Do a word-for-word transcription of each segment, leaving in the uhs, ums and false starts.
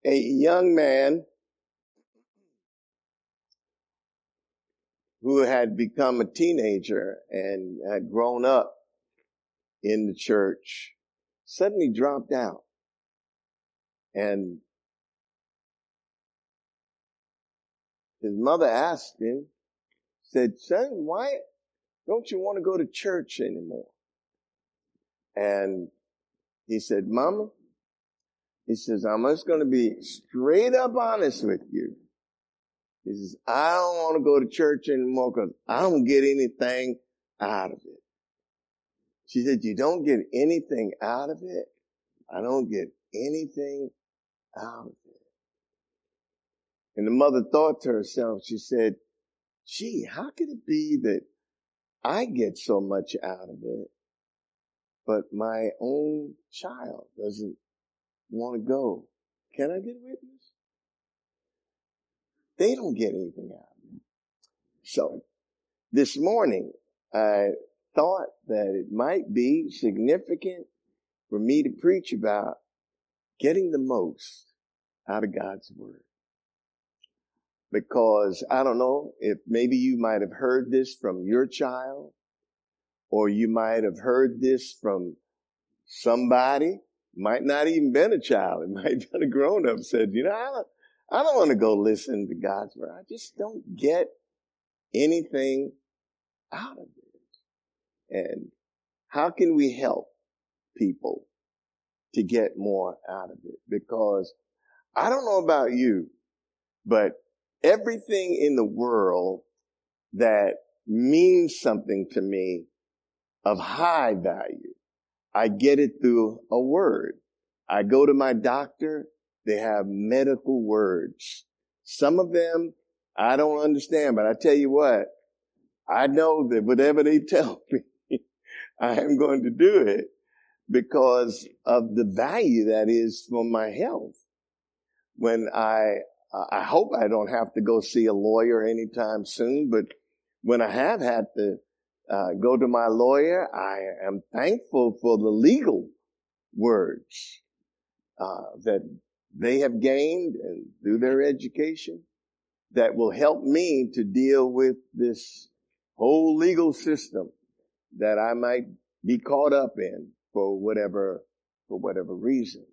a young man who had become a teenager and had grown up in the church suddenly dropped out. And his mother asked him, said, son, why don't you want to go to church anymore? And he said, Mama, he says, I'm just going to be straight up honest with you. He says, I don't want to go to church anymore because I don't get anything out of it. She said, you don't get anything out of it? I don't get anything out of it. And the mother thought to herself, she said, gee, how could it be that I get so much out of it, but my own child doesn't want to go? Can I get a witness? They don't get anything out of it. So this morning, I thought that it might be significant for me to preach about getting the most out of God's word. Because I don't know if maybe you might have heard this from your child, or you might have heard this from somebody, might not even been a child. It might have been a grown up said, you know, I don't, I don't want to go listen to God's word. I just don't get anything out of it. And how can we help people to get more out of it? Because I don't know about you, but everything in the world that means something to me of high value, I get it through a word. I go to my doctor, they have medical words. Some of them I don't understand, but I tell you what, I know that whatever they tell me, I am going to do it because of the value that is for my health. When I, I hope I don't have to go see a lawyer anytime soon, but when I have had to uh, go to my lawyer, I am thankful for the legal words uh, that they have gained and through their education that will help me to deal with this whole legal system that I might be caught up in for whatever, for whatever reason.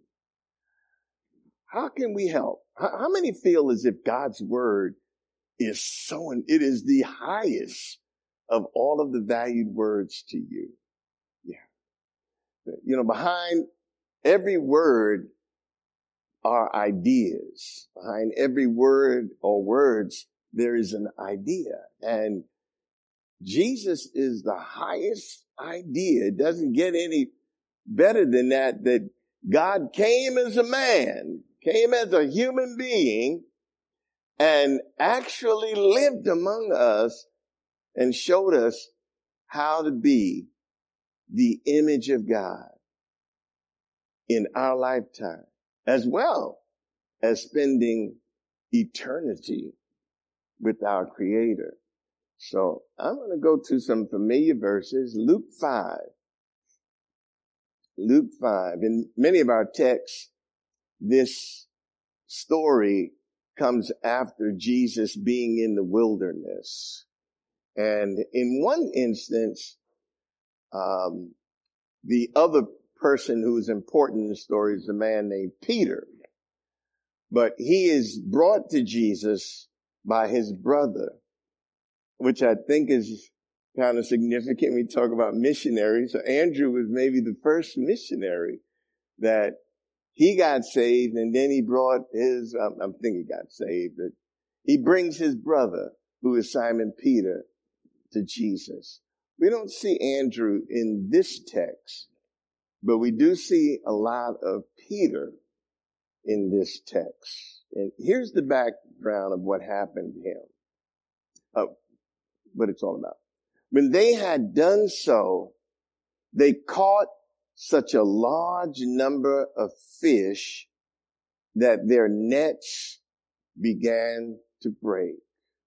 How can we help? How, how many feel as if God's word is so, it is the highest of all of the valued words to you? Yeah. You know, behind every word are ideas. Behind every word or words, there is an idea. And Jesus is the highest idea. It doesn't get any better than that, that God came as a man, came as a human being, and actually lived among us and showed us how to be the image of God in our lifetime, as well as spending eternity with our Creator. So I'm going to go to some familiar verses. Luke five. Luke five. In many of our texts, this story comes after Jesus being in the wilderness. And in one instance, um, the other person who's important in the story is a man named Peter. But he is brought to Jesus by his brother, which I think is kind of significant. We talk about missionaries. So Andrew was maybe the first missionary that he got saved, and then he brought his, um, I'm thinking he got saved, but he brings his brother, who is Simon Peter, to Jesus. We don't see Andrew in this text, but we do see a lot of Peter in this text. And here's the background of what happened to him, uh, what it's all about. When they had done so, they caught such a large number of fish that their nets began to break.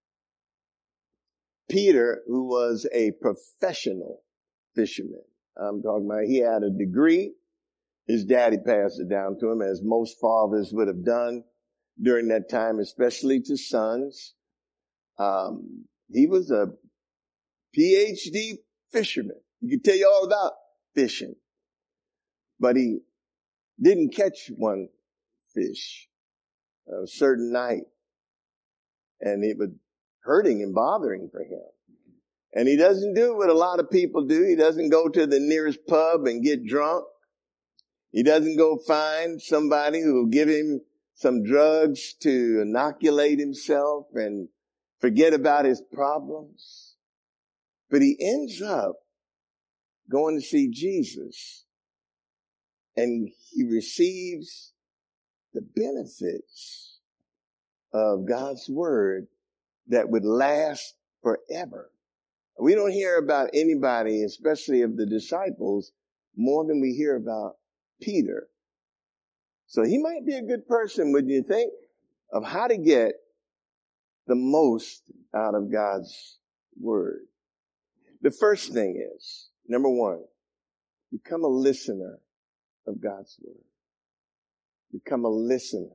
Peter, who was a professional fisherman, I'm talking about, he had a degree. His daddy passed it down to him, as most fathers would have done. during that time, especially to sons. Um, he was a P H D fisherman. He could tell you all about fishing, but he didn't catch one fish a certain night, and it was hurting and bothering for him. And he doesn't do what a lot of people do. He doesn't go to the nearest pub and get drunk. He doesn't go find somebody who will give him some drugs to inoculate himself and forget about his problems. But he ends up going to see Jesus, and he receives the benefits of God's word that would last forever. We don't hear about anybody, especially of the disciples, more than we hear about Peter. So he might be a good person, wouldn't you think, of how to get the most out of God's word. The first thing is, number one, become a listener of God's word. Become a listener.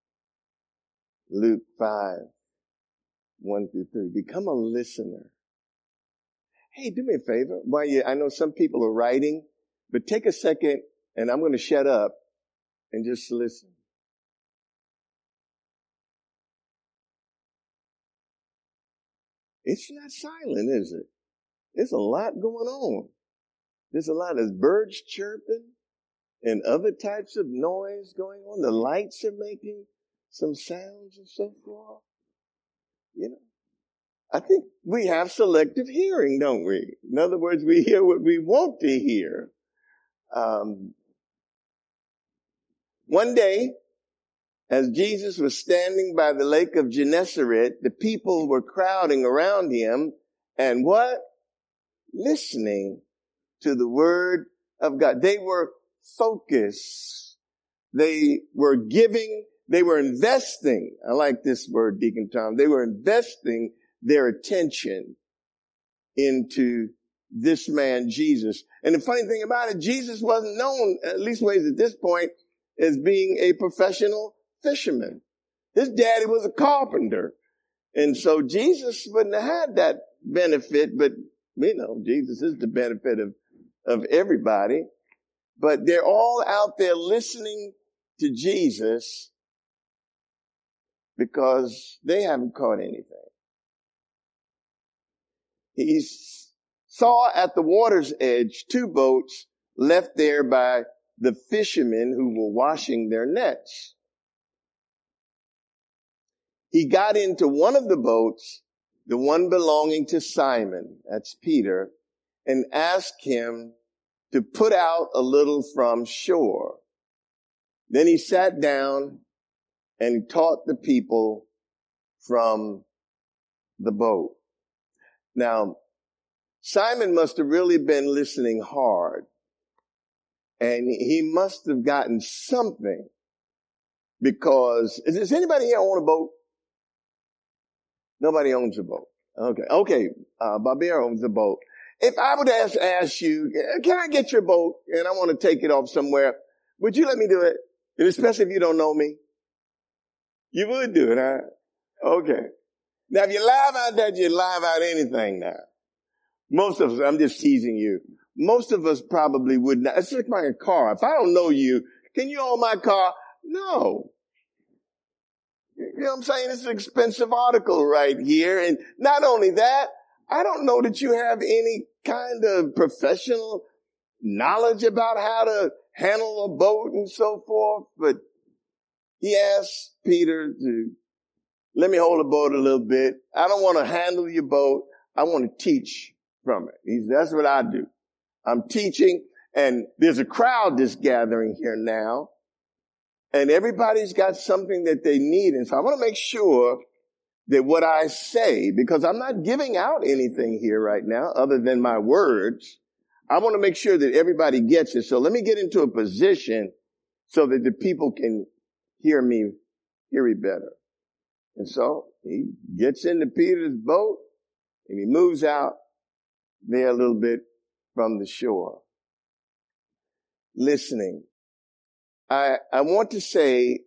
Luke five, one through three. Become a listener. Hey, do me a favor. While you, I know some people are writing, but take a second and I'm going to shut up and just listen. It's not silent, is it? There's a lot going on. There's a lot of birds chirping and other types of noise going on. The lights are making some sounds and so forth. You know, I think we have selective hearing, don't we? In other words, we hear what we want to hear. Um, one day, as Jesus was standing by the lake of Gennesaret, the people were crowding around him and what? Listening to the word of God. They were focused. They were giving, they were investing. I like this word, Deacon Tom. They were investing their attention into this man, Jesus. And the funny thing about it, Jesus wasn't known, at least ways at this point, as being a professional fisherman. His daddy was a carpenter. And so Jesus wouldn't have had that benefit, but we know Jesus is the benefit of, of everybody. But they're all out there listening to Jesus because they haven't caught anything. He saw at the water's edge two boats left there by the fishermen who were washing their nets. He got into one of the boats, the one belonging to Simon, that's Peter, and asked him to put out a little from shore. Then he sat down and taught the people from the boat. Now, Simon must have really been listening hard, and he must have gotten something, because is, does anybody here own a boat? Nobody owns a boat. Okay, okay. Uh, Barbier owns a boat. If I would ask, ask you, can I get your boat and I want to take it off somewhere, would you let me do it? And especially if you don't know me. You would do it, huh? Okay. Now, if you live out that, you live out anything now. Most of us, I'm just teasing you. Most of us probably would not. It's like my car. If I don't know you, can you own my car? No. You know what I'm saying? It's an expensive article right here. And not only that, I don't know that you have any kind of professional knowledge about how to handle a boat and so forth. But he asked Peter to let me hold the boat a little bit. I don't want to handle your boat. I want to teach from it. He said, that's what I do. I'm teaching, and there's a crowd that's gathering here now, and everybody's got something that they need. And so I want to make sure that what I say, because I'm not giving out anything here right now other than my words, I want to make sure that everybody gets it. So let me get into a position so that the people can hear me, hear me better. And so he gets into Peter's boat and he moves out there a little bit from the shore. Listening. I, I want to say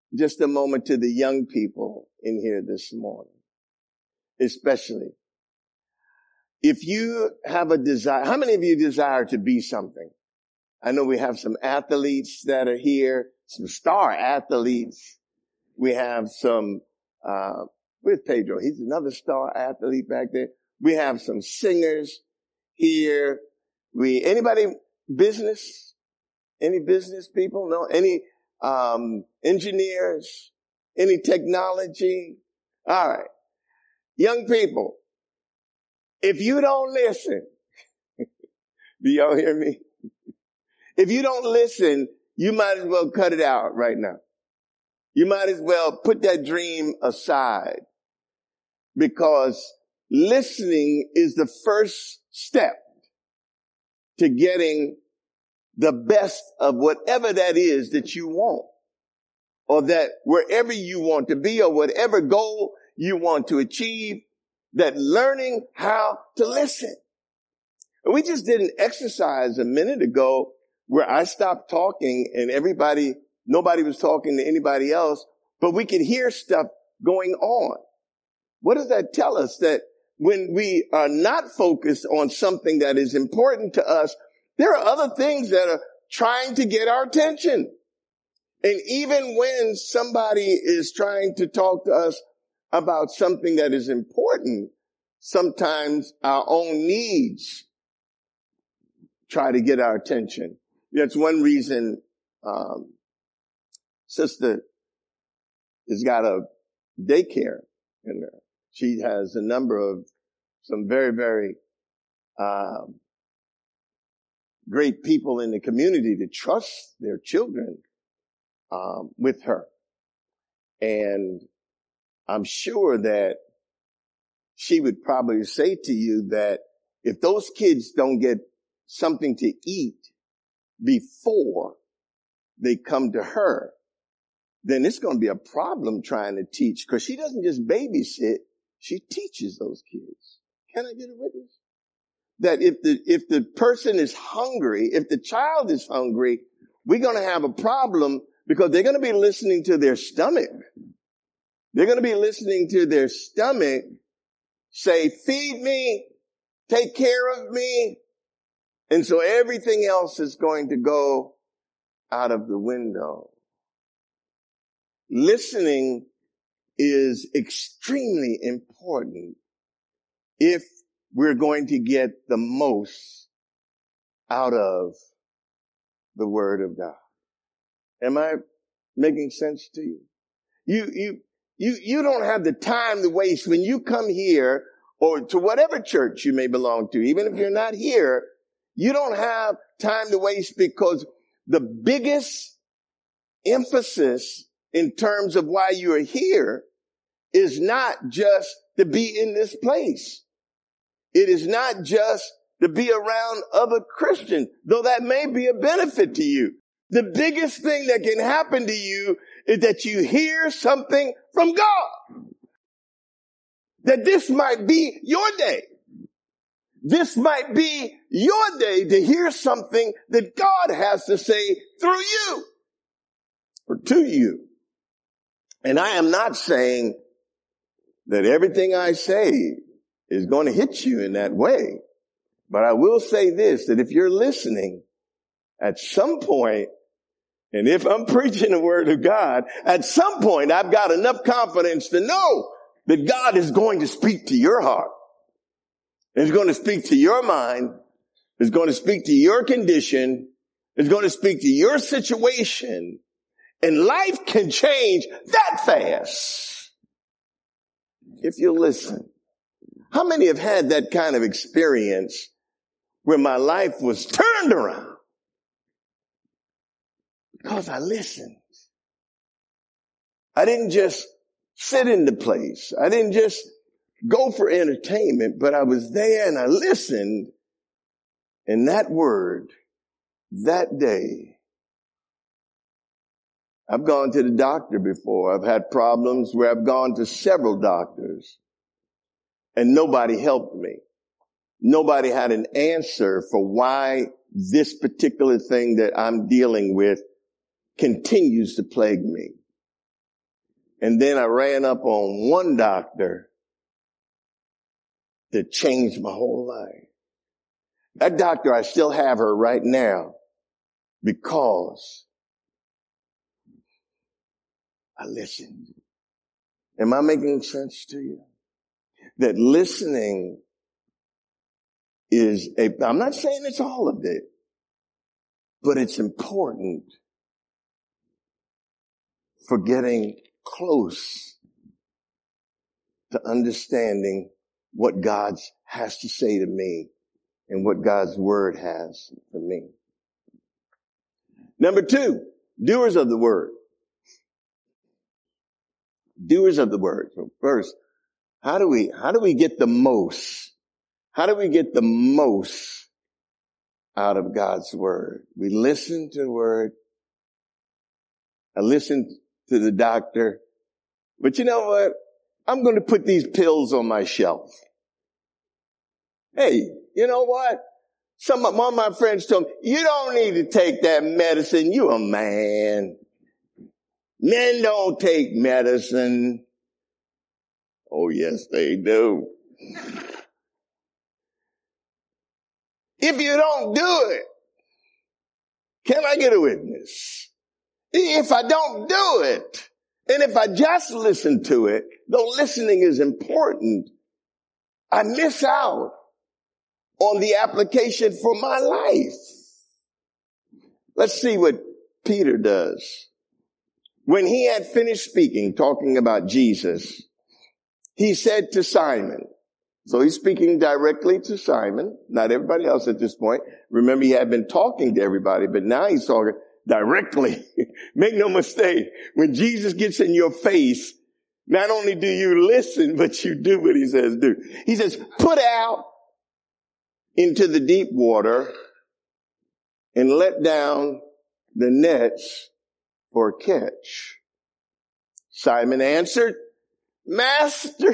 just a moment to the young people in here this morning, especially. If you have a desire, how many of you desire to be something? I know we have some athletes that are here, some star athletes. We have some, uh, where's Pedro? He's another star athlete back there. We have some singers here. We, anybody business? Any business people? No? Any, um, engineers? Any technology? All right. Young people, if you don't listen, do y'all hear me? If you don't listen, you might as well cut it out right now. You might as well put that dream aside, because listening is the first step to getting the best of whatever that is that you want, or that wherever you want to be, or whatever goal you want to achieve, that learning how to listen. And we just did an exercise a minute ago where I stopped talking and everybody, nobody was talking to anybody else, but we could hear stuff going on. What does that tell us? That when we are not focused on something that is important to us, there are other things that are trying to get our attention. And even when somebody is trying to talk to us about something that is important, sometimes our own needs try to get our attention. That's one reason um, Sister has got a daycare in there. She has a number of some very, very um, great people in the community to trust their children um, with her. And I'm sure that she would probably say to you that if those kids don't get something to eat before they come to her, then it's going to be a problem trying to teach, because she doesn't just babysit, she teaches those kids. Can I get a witness? That if the, if the person is hungry, if the child is hungry, we're going to have a problem, because they're going to be listening to their stomach. They're going to be listening to their stomach say, feed me, take care of me. And so everything else is going to go out of the window. Listening is extremely important if we're going to get the most out of the Word of God. Am I making sense to you? You, you, you, you don't have the time to waste when you come here, or to whatever church you may belong to. Even if you're not here, you don't have time to waste, because the biggest emphasis in terms of why you are here is not just to be in this place. It is not just to be around other Christians, though that may be a benefit to you. The biggest thing that can happen to you is that you hear something from God. That this might be your day. This might be your day to hear something that God has to say through you or to you. And I am not saying that everything I say is going to hit you in that way. But I will say this, that if you're listening at some point, and if I'm preaching the Word of God, at some point I've got enough confidence to know that God is going to speak to your heart. It's going to speak to your mind. It's going to speak to your condition. It's going to speak to your situation. And life can change that fast if you listen. How many have had that kind of experience where my life was turned around because I listened? I didn't just sit in the place. I didn't just go for entertainment, but I was there and I listened. And that word, that day, I've gone to the doctor before. I've had problems where I've gone to several doctors and nobody helped me. Nobody had an answer for why this particular thing that I'm dealing with continues to plague me. And then I ran up on one doctor that changed my whole life. That doctor, I still have her right now because I listened. Am I making sense to you? That listening is a, I'm not saying it's all of it, but it's important for getting close to understanding what God has to say to me and what God's word has for me. Number two, doers of the word. Doers of the word. So first, how do we, how do we get the most? How do we get the most out of God's word? We listen to the word. I listen to the doctor. But you know what? I'm going to put these pills on my shelf. Hey, you know what? Some of one of my friends told me, you don't need to take that medicine. You a man. Men don't take medicine. Oh, yes, they do. If you don't do it, can I get a witness? If I don't do it, and if I just listen to it, though listening is important, I miss out on the application for my life. Let's see what Peter does. When he had finished speaking, talking about Jesus, he said to Simon, so he's speaking directly to Simon, not everybody else at this point. Remember, he had been talking to everybody, but now he's talking directly. Make no mistake, when Jesus gets in your face, not only do you listen, but you do what he says do. He says, put out into the deep water and let down the nets for a catch. Simon answered, Master,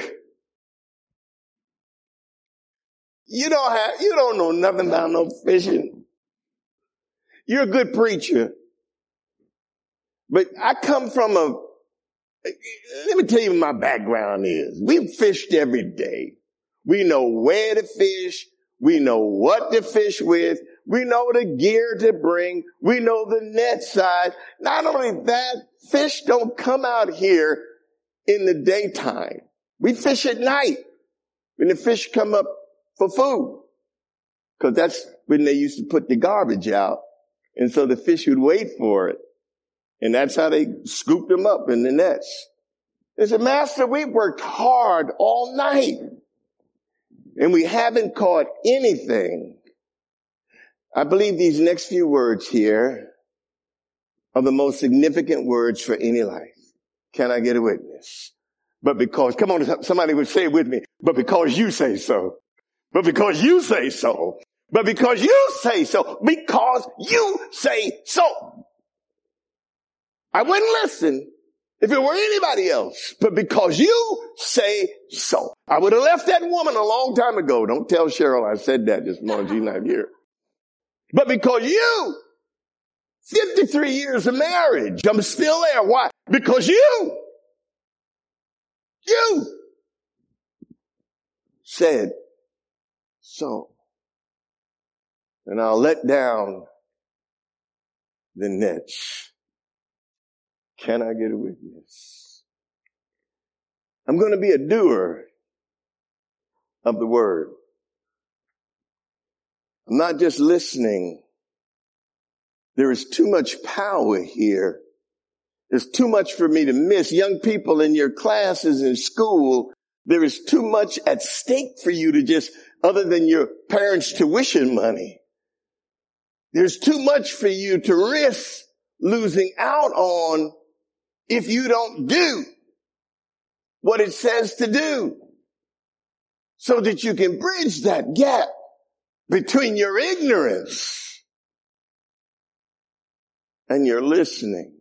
you don't have, you don't know nothing about no fishing. You're a good preacher. But I come from a, let me tell you what my background is. We've fished every day. We know where to fish. We know what to fish with. We know the gear to bring. We know the net size. Not only that, fish don't come out here in the daytime. We fish at night when the fish come up for food. Because that's when they used to put the garbage out. And so the fish would wait for it. And that's how they scooped them up in the nets. They said, Master, we worked hard all night and we haven't caught anything. I believe these next few words here are the most significant words for any life. Can I get a witness? But because, come on, somebody would say it with me, but because you say so. But because you say so. But because you say so. Because you say so. I wouldn't listen if it were anybody else, but because you say so. I would have left that woman a long time ago. Don't tell Cheryl I said that this morning. She's not here. But because you, fifty-three years of marriage, I'm still there. Why? Because you, you said so. And I'll let down the nets. Can I get a witness? I'm going to be a doer of the word. I'm not just listening. There is too much power here. There's too much for me to miss. Young people in your classes in school, there is too much at stake for you to just, other than your parents' tuition money. There's too much for you to risk losing out on if you don't do what it says to do, so that you can bridge that gap between your ignorance and your listening.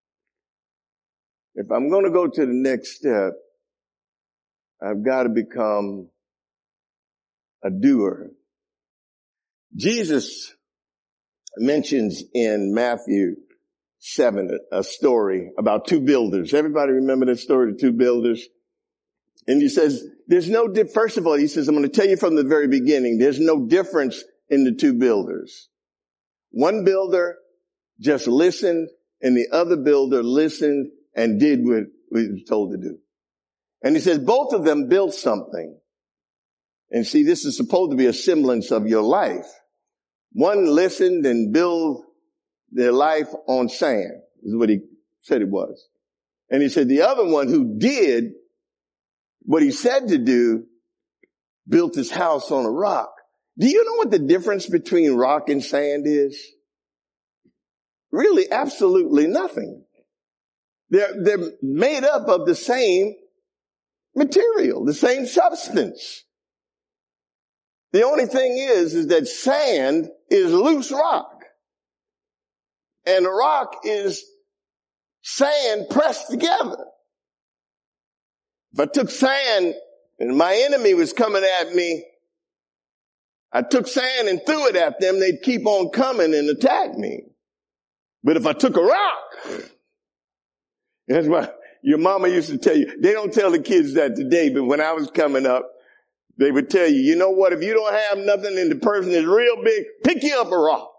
If I'm going to go to the next step, I've got to become a doer. Jesus mentions in Matthew seven, a, a story about two builders. Everybody remember that story, the two builders? And he says, there's no, di- first of all, he says, I'm going to tell you from the very beginning, there's no difference in the two builders. One builder just listened and the other builder listened and did what he was told to do. And he says, both of them built something. And see, this is supposed to be a semblance of your life. One listened and built their life on sand, is what he said it was. And he said the other one who did what he said to do built his house on a rock. Do you know what the difference between rock and sand is? Really, absolutely nothing. They're, they're made up of the same material, the same substance. The only thing is, is that sand is loose rock. And a rock is sand pressed together. If I took sand and my enemy was coming at me, I took sand and threw it at them, they'd keep on coming and attack me. But if I took a rock, that's why your mama used to tell you, they don't tell the kids that today, but when I was coming up, they would tell you, you know what, if you don't have nothing and the person is real big, pick you up a rock.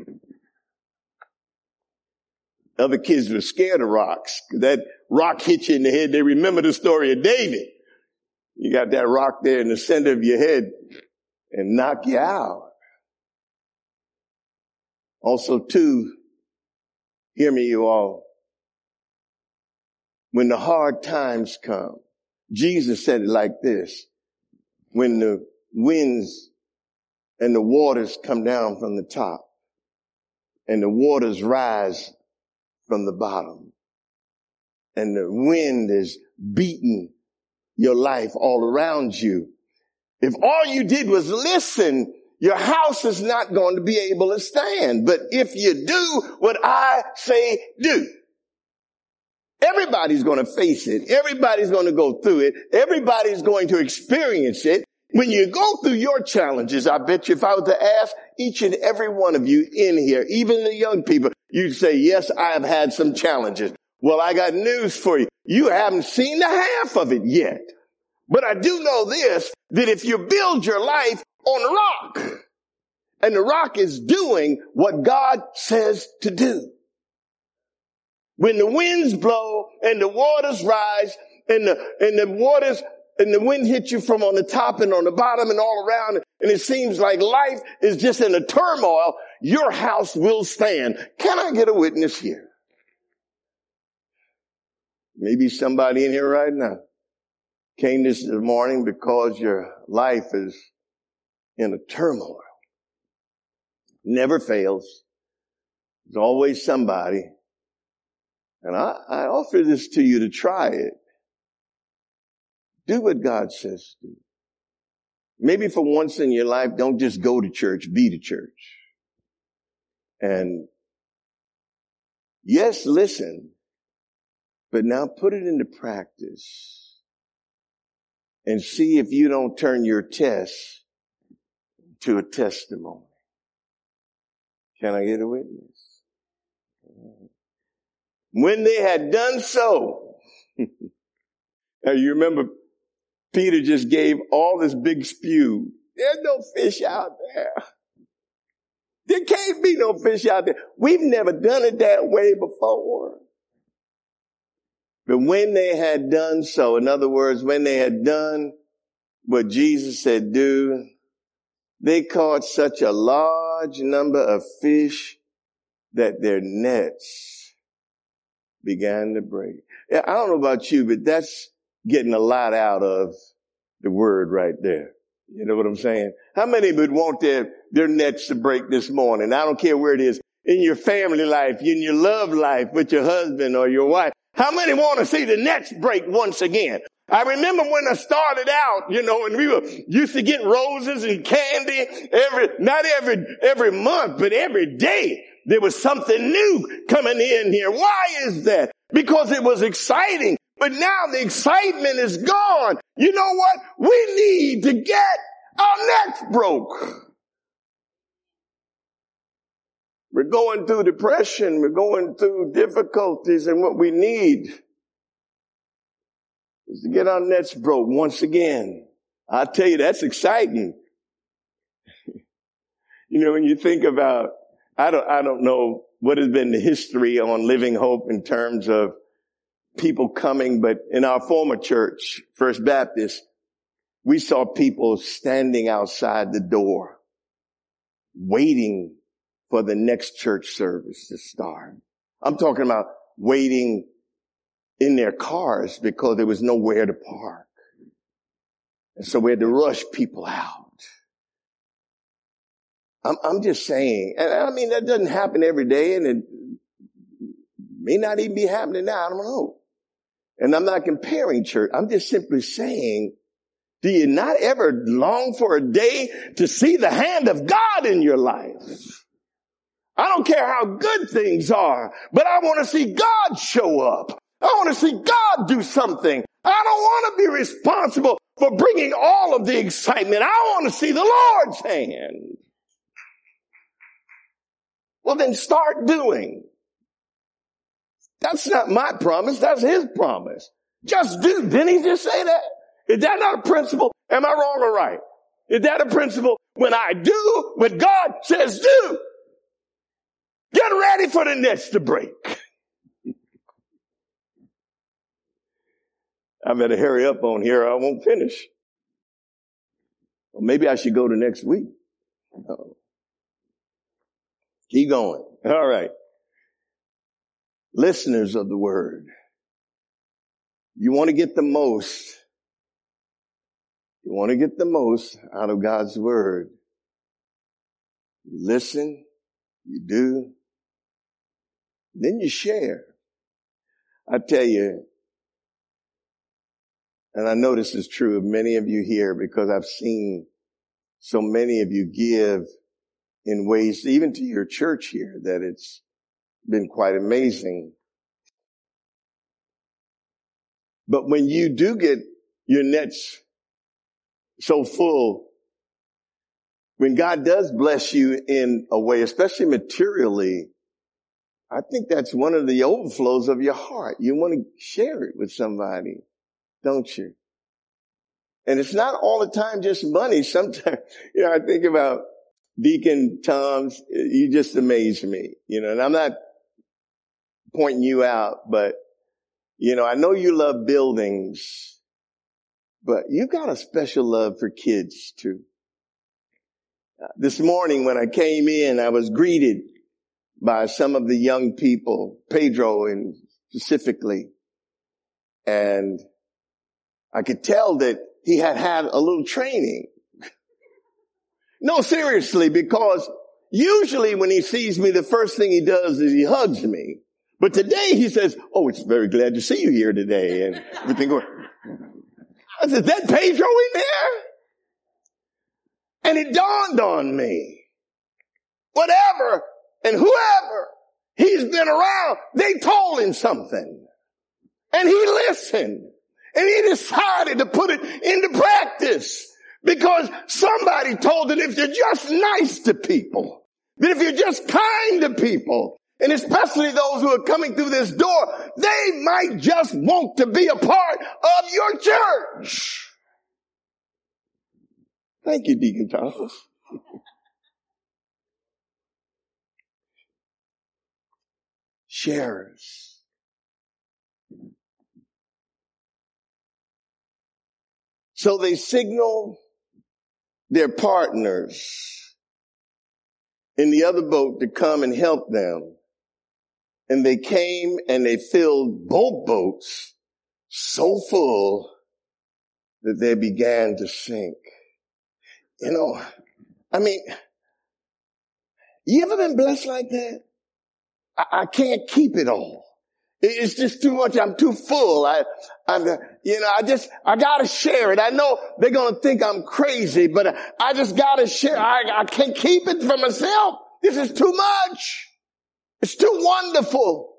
Other kids were scared of rocks. That rock hit you in the head. They remember the story of David. You got that rock there in the center of your head and knock you out. Also, too, hear me, you all. When the hard times come, Jesus said it like this. When the winds and the waters come down from the top and the waters rise from the bottom and the wind is beating your life all around you. If all you did was listen, your house is not going to be able to stand. But if you do what I say do, everybody's going to face it. Everybody's going to go through it. Everybody's going to experience it. When you go through your challenges, I bet you if I was to ask each and every one of you in here, even the young people, you'd say, yes, I have had some challenges. Well, I got news for you. You haven't seen the half of it yet. But I do know this, that if you build your life on a rock, and the rock is doing what God says to do, when the winds blow and the waters rise and the, and the waters and the wind hits you from on the top and on the bottom and all around, and it seems like life is just in a turmoil, your house will stand. Can I get a witness here? Maybe somebody in here right now came this morning because your life is in a turmoil. Never fails. There's always somebody. And I, I offer this to you to try it. Do what God says to do. Maybe for once in your life, don't just go to church, be the church. And yes, listen, but now put it into practice and see if you don't turn your test to a testimony. Can I get a witness? When they had done so, now you remember Peter just gave all this big spew. There's no fish out there. There can't be no fish out there. We've never done it that way before. But when they had done so, in other words, when they had done what Jesus said do, they caught such a large number of fish that their nets began to break. I don't know about you, but that's getting a lot out of the word right there. You know what I'm saying? How many would want their, their nets to break this morning? I don't care where it is. In your family life, in your love life with your husband or your wife. How many want to see the nets break once again? I remember when I started out, you know, and we were used to get roses and candy every, not every, every month, but every day. There was something new coming in here. Why is that? Because it was exciting. But now the excitement is gone. You know what? We need to get our nets broke. We're going through depression. We're going through difficulties, and what we need is to get our nets broke once again. I tell you, that's exciting. You know, when you think about, I don't, I don't know what has been the history on Living Hope in terms of people coming, but in our former church, First Baptist, we saw people standing outside the door, waiting for the next church service to start. I'm talking about waiting in their cars because there was nowhere to park. And so we had to rush people out. I'm, I'm just saying, and I mean, that doesn't happen every day, and it may not even be happening now. I don't know. And I'm not comparing church. I'm just simply saying, do you not ever long for a day to see the hand of God in your life? I don't care how good things are, but I want to see God show up. I want to see God do something. I don't want to be responsible for bringing all of the excitement. I want to see the Lord's hand. Well, then start doing. That's not my promise. That's his promise. Just do. Didn't he just say that? Is that not a principle? Am I wrong or right? Is that a principle? When I do what God says do, get ready for the nets to break. I better hurry up on here or I won't finish. Or maybe I should go to next week. Uh-oh. Keep going. All right. Listeners of the word, you want to get the most, you want to get the most out of God's word. You listen, you do, then you share. I tell you, and I know this is true of many of you here because I've seen so many of you give in ways, even to your church here, that it's been quite amazing. But when you do get your nets so full, when God does bless you in a way, especially materially, I think that's one of the overflows of your heart. You want to share it with somebody, don't you? And it's not all the time just money. Sometimes, you know, I think about Deacon Tom's, you just amaze me, you know, and I'm not pointing you out, but, you know, I know you love buildings, but you got a special love for kids too. Uh, this morning when I came in, I was greeted by some of the young people, Pedro and specifically, and I could tell that he had had a little training. No, seriously, because usually when he sees me, the first thing he does is he hugs me. But today he says, "Oh, it's very glad to see you here today." And everything going. I said, "Is that Pedro in there?" And it dawned on me. Whatever and whoever he's been around, they told him something. And he listened. And he decided to put it into practice. Because somebody told him if you're just nice to people, that if you're just kind to people, and especially those who are coming through this door, they might just want to be a part of your church. Thank you, Deacon Thomas. Sharers. So they signal their partners in the other boat to come and help them. And they came and they filled both boats so full that they began to sink. You know, I mean, you ever been blessed like that? I, I can't keep it all. It's just too much. I'm too full. I, I'm, you know, I just, I gotta share it. I know they're gonna think I'm crazy, but I just gotta share. I, I can't keep it for myself. This is too much. It's too wonderful.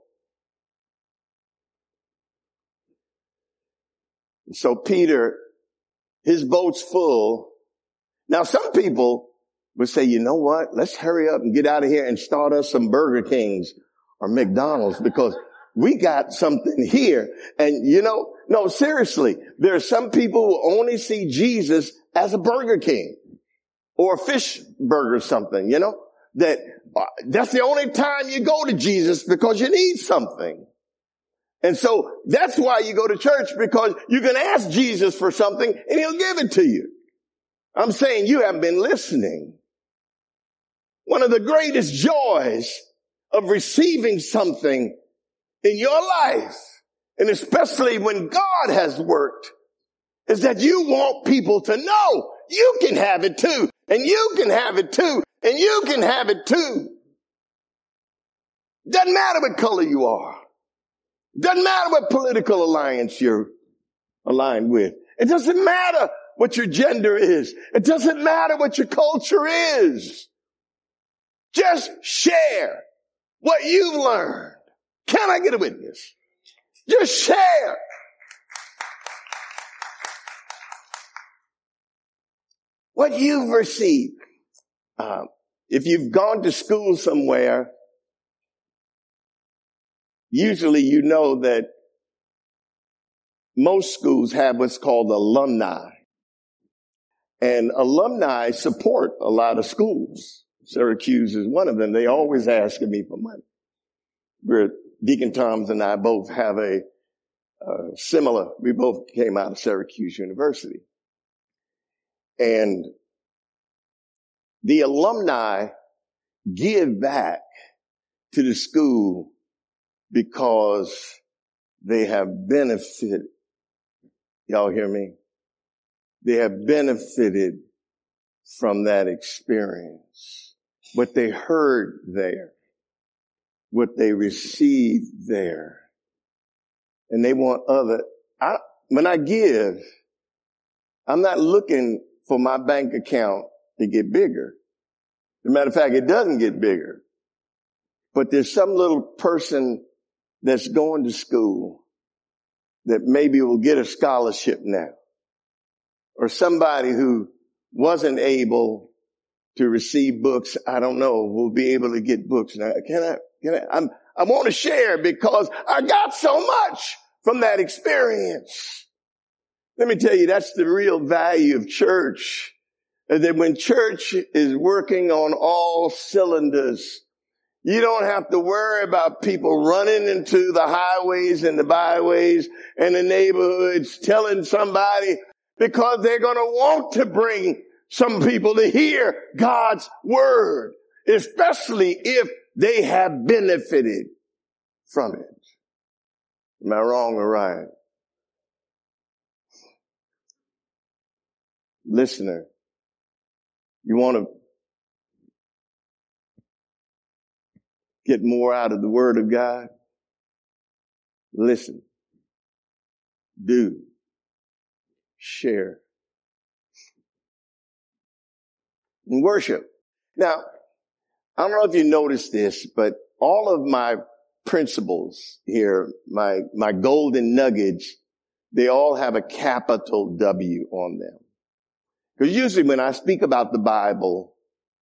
So Peter, his boat's full. Now some people but say, you know what? Let's hurry up and get out of here and start us some Burger Kings or McDonald's because we got something here. And you know, no, seriously, there are some people who only see Jesus as a Burger King or a fish burger or something, you know, that uh, that's the only time you go to Jesus because you need something. And so that's why you go to church, because you can ask Jesus for something and he'll give it to you. I'm saying you haven't been listening. One of the greatest joys of receiving something in your life, and especially when God has worked, is that you want people to know you can have it too, and you can have it too, and you can have it too. Doesn't matter what color you are. Doesn't matter what political alliance you're aligned with. It doesn't matter what your gender is. It doesn't matter what your culture is. Just share what you've learned. Can I get a witness? Just share. What you've received. Um, if you've gone to school somewhere, usually you know that most schools have what's called alumni. And alumni support a lot of schools. Syracuse is one of them. They always asking me for money. We're, Deacon Thoms and I both have a uh, similar, we both came out of Syracuse University. And the alumni give back to the school because they have benefited. Y'all hear me? They have benefited from that experience. What they heard there, what they received there. And they want other, I, when I give, I'm not looking for my bank account to get bigger. As a matter of fact, it doesn't get bigger. But there's some little person that's going to school that maybe will get a scholarship now. Or somebody who wasn't able to receive books, I don't know, will be able to get books now. Can I, can I, I'm, I want to share because I got so much from that experience. Let me tell you, that's the real value of church. That when church is working on all cylinders, you don't have to worry about people running into the highways and the byways and the neighborhoods telling somebody, because they're going to want to bring some people to hear God's word, especially if they have benefited from it. Am I wrong or right? Listener, you want to get more out of the word of God? Listen, do, share, and worship. Now, I don't know if you noticed this, but all of my principles here, my, my golden nuggets, they all have a capital W on them. Because usually when I speak about the Bible,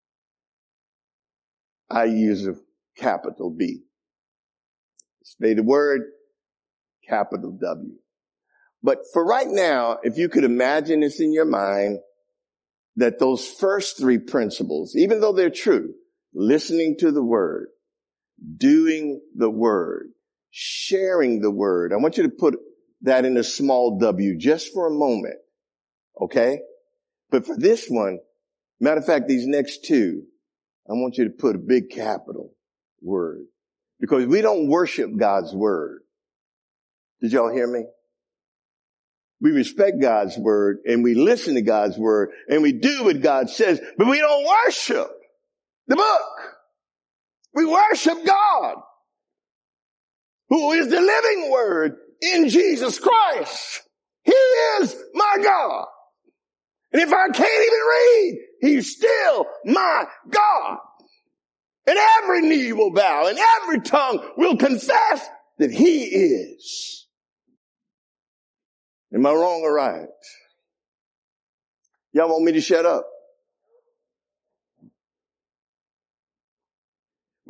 I use a capital B. Say the word, capital W. But for right now, if you could imagine this in your mind, that those first three principles, even though they're true, listening to the word, doing the word, sharing the word, I want you to put that in a small W just for a moment. Okay? But for this one, matter of fact, these next two, I want you to put a big capital word. Because we don't worship God's word. Did y'all hear me? We respect God's word and we listen to God's word and we do what God says, but we don't worship the book. We worship God, who is the living word in Jesus Christ. He is my God. And if I can't even read, he's still my God. And every knee will bow and every tongue will confess that he is. Am I wrong or right? Y'all want me to shut up?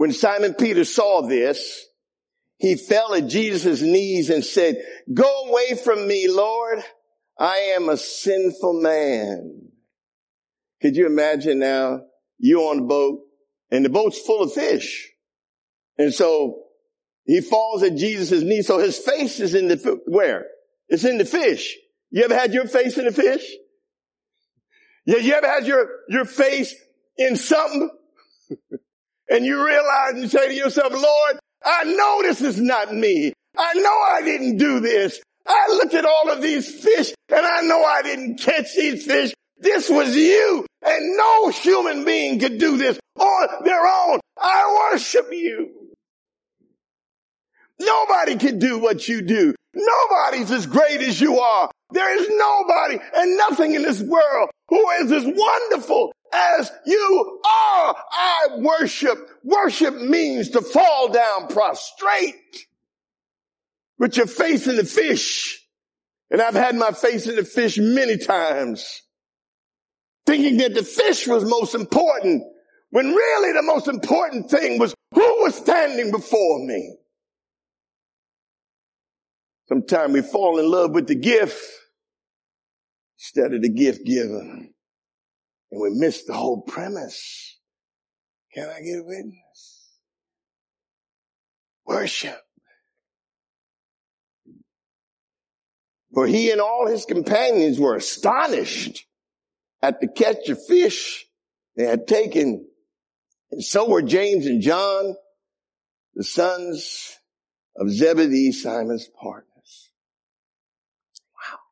When Simon Peter saw this, he fell at Jesus' knees and said, "Go away from me, Lord. I am a sinful man." Could you imagine now, you on the boat and the boat's full of fish. And so he falls at Jesus' knees. So his face is in the, where? It's in the fish. You ever had your face in the fish? Yeah, you ever had your, your face in something? And you realize and say to yourself, "Lord, I know this is not me. I know I didn't do this. I looked at all of these fish and I know I didn't catch these fish. This was you, and no human being could do this on their own. I worship you." Nobody can do what you do. Nobody's as great as you are. There is nobody and nothing in this world who is as wonderful as you are. I worship. Worship means to fall down prostrate with your face in the fish. And I've had my face in the fish many times, thinking that the fish was most important, when really the most important thing was who was standing before me. Sometimes we fall in love with the gift instead of the gift giver, and we miss the whole premise. Can I get a witness? Worship. For he and all his companions were astonished at the catch of fish they had taken, and so were James and John, the sons of Zebedee, Simon's partners. Wow.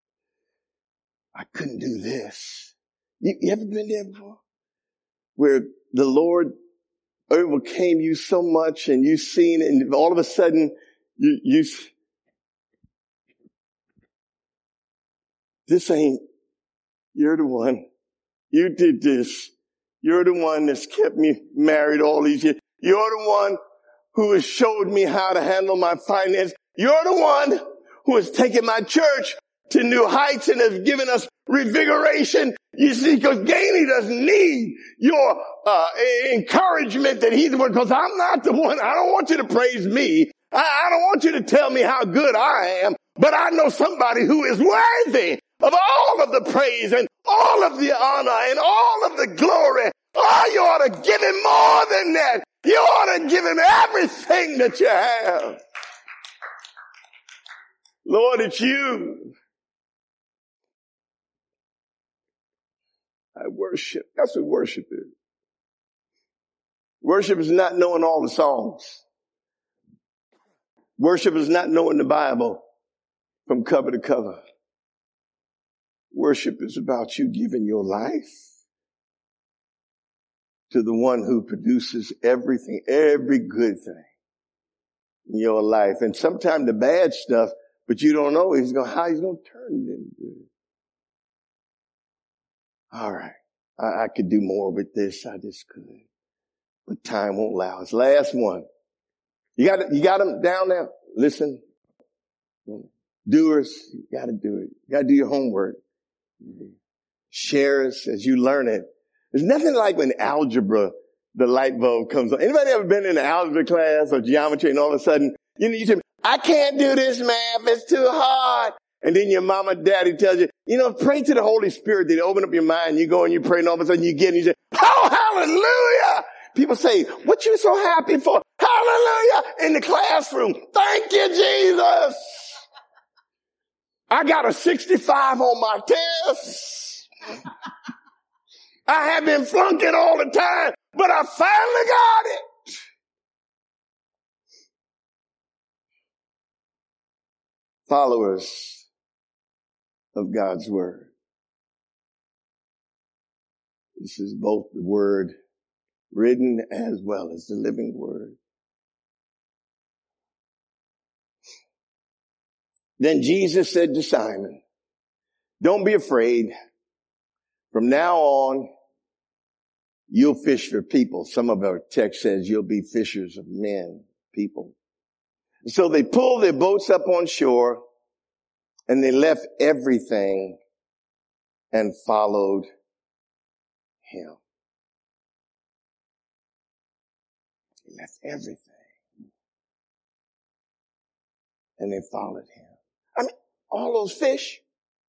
I couldn't do this. You, you ever been there before? Where the Lord overcame you so much and you've seen it, and all of a sudden you, you, this ain't, you're the one. You did this. You're the one that's kept me married all these years. You're the one who has showed me how to handle my finance. You're the one who has taken my church to new heights and has given us revigoration. You see, because Gainey doesn't need your uh encouragement that he's the one, because I'm not the one. I don't want you to praise me. I, I don't want you to tell me how good I am. But I know somebody who is worthy of all of the praise and all of the honor and all of the glory. Oh, you ought to give him more than that. You ought to give him everything that you have. Lord, it's you. I worship. That's what worship is. Worship is not knowing all the songs. Worship is not knowing the Bible from cover to cover. Worship is about you giving your life to the one who produces everything, every good thing in your life. And sometimes the bad stuff, but you don't know he's going, how he's going to turn it into. All right. I, I could do more with this. I just could. But time won't allow us. Last one. You got you got them down there? Listen. Doers, you got to do it. You got to do your homework. Share us as you learn it. There's nothing like when algebra, the light bulb comes on. Anybody ever been in an algebra class or geometry and all of a sudden, you know, you say, "I can't do this math. It's too hard." And then your mama, daddy tells you, you know, pray to the Holy Spirit. They open up your mind. You go and you pray and all of a sudden you get it and you say, "Oh, hallelujah." People say, "What you so happy for?" Hallelujah. In the classroom. Thank you, Jesus. I got a sixty-five on my test. I have been flunking all the time, but I finally got it. Followers of God's word. This is both the word written as well as the living word. Then Jesus said to Simon, "Don't be afraid. From now on, you'll fish for people." Some of our text says you'll be fishers of men, people. So they pulled their boats up on shore and they left everything and followed him. left everything. And they followed him. I mean, all those fish.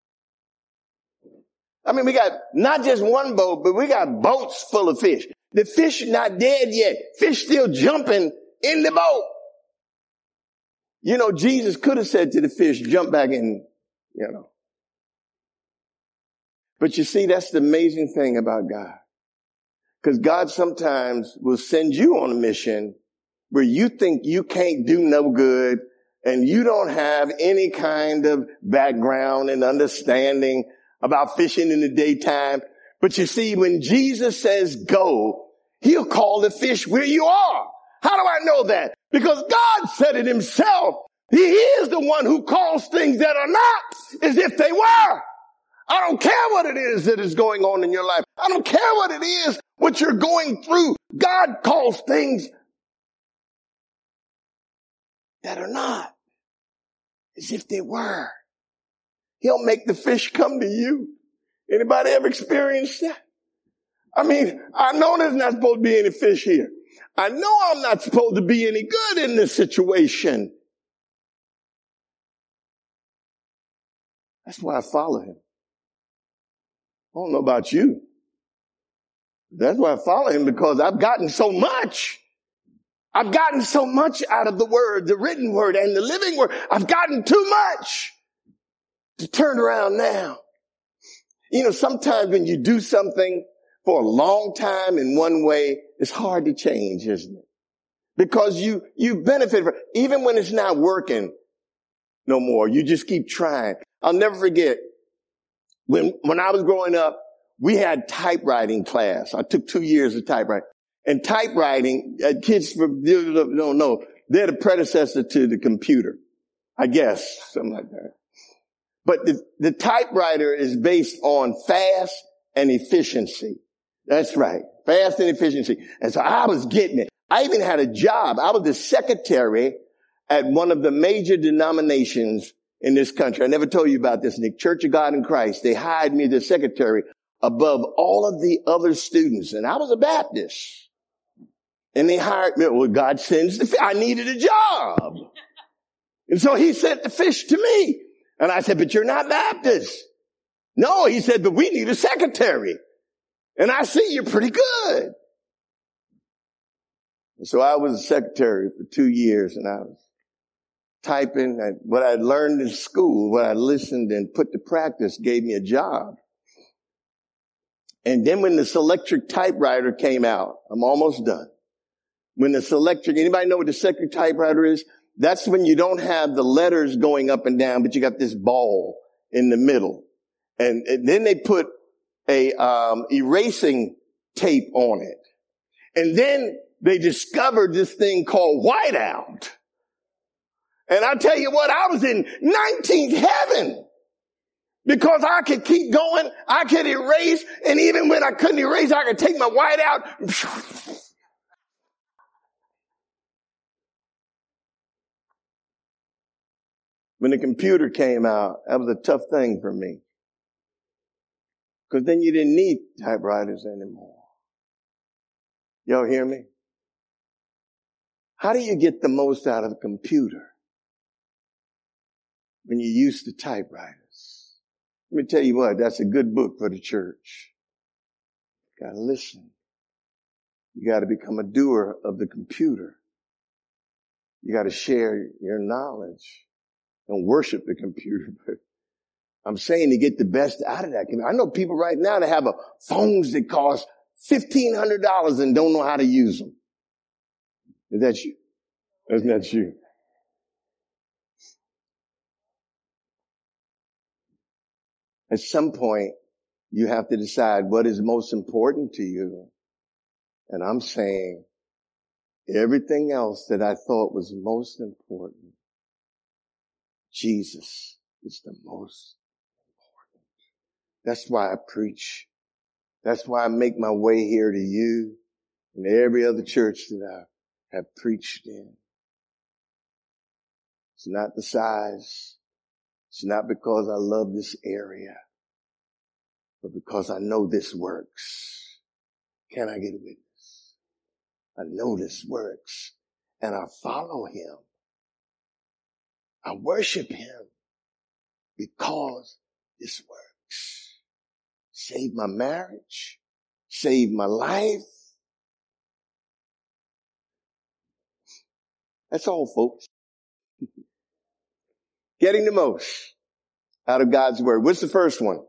I mean, we got not just one boat, but we got boats full of fish. The fish are not dead yet. Fish still jumping in the boat. You know, Jesus could have said to the fish, jump back in, you know. But you see, that's the amazing thing about God. Because God sometimes will send you on a mission where you think you can't do no good and you don't have any kind of background and understanding about fishing in the daytime. But you see, when Jesus says go, he'll call the fish where you are. How do I know that? Because God said it himself. He is the one who calls things that are not as if they were. I don't care what it is that is going on in your life. I don't care what it is, what you're going through. God calls things that are not as if they were. He'll make the fish come to you. Anybody ever experienced that? I mean, I know there's not supposed to be any fish here. I know I'm not supposed to be any good in this situation. That's why I follow him. I don't know about you. That's why I follow him, because I've gotten so much. I've gotten so much out of the word, the written word and the living word. I've gotten too much to turn around now. You know, sometimes when you do something for a long time in one way, it's hard to change, isn't it? Because you, you benefit from it. Even when it's not working no more, you just keep trying. I'll never forget when, when I was growing up, we had typewriting class. I took two years of typewriting. And typewriting, uh, kids from, don't know, they're the predecessor to the computer. I guess, something like that. But the, the typewriter is based on fast and efficiency. That's right. Fast and efficiency. And so I was getting it. I even had a job. I was the secretary at one of the major denominations in this country. I never told you about this, Nick. Church of God in Christ. They hired me as secretary above all of the other students. And I was a Baptist. And they hired me. Well, God sends the fish. I needed a job. And so he sent the fish to me. And I said, but you're not Baptist. No, he said, but we need a secretary. And I see you're pretty good. And so I was a secretary for two years and I was typing. And what I learned in school, what I listened and put to practice gave me a job. And then when the Selectric typewriter came out, I'm almost done. When the Selectric, anybody know what the Selectric typewriter is? That's when you don't have the letters going up and down, but you got this ball in the middle. And, and then they put a um erasing tape on it. And then they discovered this thing called whiteout. And I tell you what, I was in nineteenth heaven. Because I could keep going, I could erase, and even when I couldn't erase, I could take my whiteout. When the computer came out, that was a tough thing for me. Because then you didn't need typewriters anymore. Y'all hear me? How do you get the most out of a computer when you use the typewriters? Let me tell you what, that's a good book for the church. You gotta listen. You gotta become a doer of the computer. You gotta share your knowledge. And worship the computer, but I'm saying to get the best out of that. I know people right now that have a phones that cost fifteen hundred dollars and don't know how to use them. Is that you? Isn't that you? At some point, you have to decide what is most important to you. And I'm saying everything else that I thought was most important, Jesus is the most important. That's why I preach. That's why I make my way here to you and every other church that I have preached in. It's not the size. It's not because I love this area, but because I know this works. Can I get a witness? I know this works, and I follow him. I worship him because this works. Save my marriage, save my life. That's all, folks. Getting the most out of God's word. What's the first one?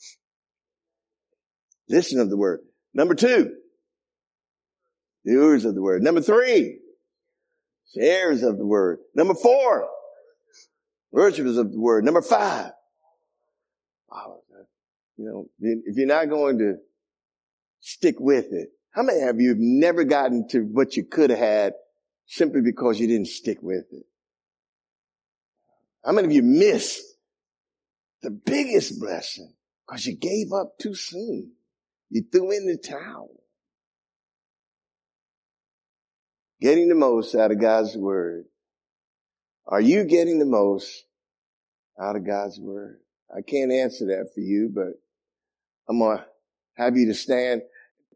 Listen of the word. Number two, doers of the word. Number three, sharers of the word. Number four, worshipers of the word. Number five, followers. You know, if you're not going to stick with it, how many of you have never gotten to what you could have had simply because you didn't stick with it? How many of you missed the biggest blessing because you gave up too soon? You threw in the towel. Getting the most out of God's word. Are you getting the most out of God's word? I can't answer that for you, but I'm going to have you to stand.